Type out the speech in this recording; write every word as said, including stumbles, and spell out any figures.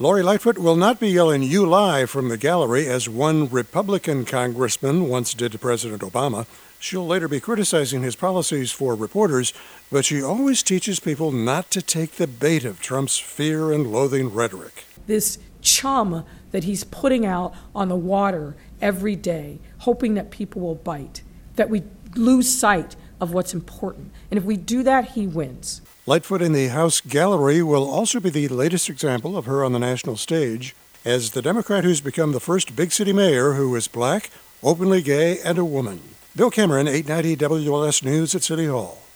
Lori Lightfoot will not be yelling "You lie" from the gallery as one Republican congressman once did to President Obama. She'll later be criticizing his policies for reporters, but she always teaches people not to take the bait of Trump's fear and loathing rhetoric. This chum that he's putting out on the water every day, hoping that people will bite, that we lose sight of what's important. And if we do that, he wins. Lightfoot in the House gallery will also be the latest example of her on the national stage as the Democrat who's become the first big city mayor who is black, openly gay, and a woman. Bill Cameron, eight ninety W L S News at City Hall.